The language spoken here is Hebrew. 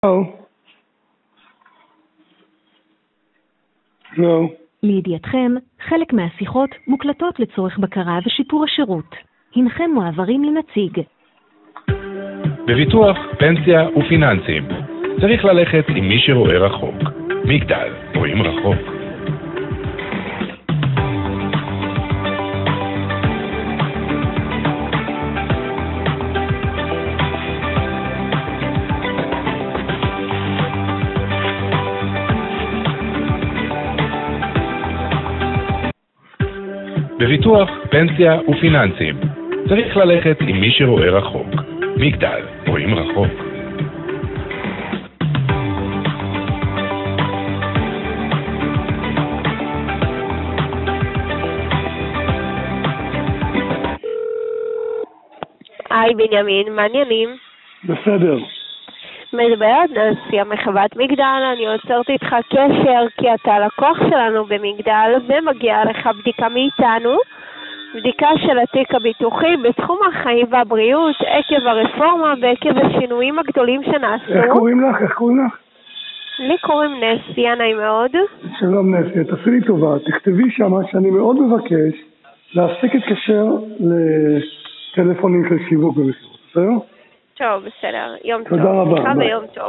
לא. לידיעתכם, חלק מהשיחות מוקלטות לצורך בקרה ושיפור השירות. הנכם מועברים לנציג. בביטוח, פנסיה ופיננסים. צריך ללכת עם מי שרואה רחוק. מגדל, רואים רחוק. בביטוח, פנסיה ופיננסים. צריך ללכת עם מי שרואה רחוק. מגדל, רואים רחוק. היי בנימין, מעניינים? בסדר. מדברת נשיא מחברת מגדל, אני עוצרת איתך קשר כי אתה לקוח שלנו במגדל ומגיעה לך בדיקה מאיתנו, בדיקה של התיק הביטוחי בתחום החיים והבריאות עקב הרפורמה ועקב השינויים הגדולים שנעשו. איך קוראים לך? לי קוראים נשיא, נעים מאוד. שלום נשיא, תעשי לי טובה, תכתבי שם שאני מאוד מבקש להפסיק את קשר לטלפונים של שיווק במכירות, בסדר? טוב, בסדר, יום טוב. תודה רבה. ויום טוב.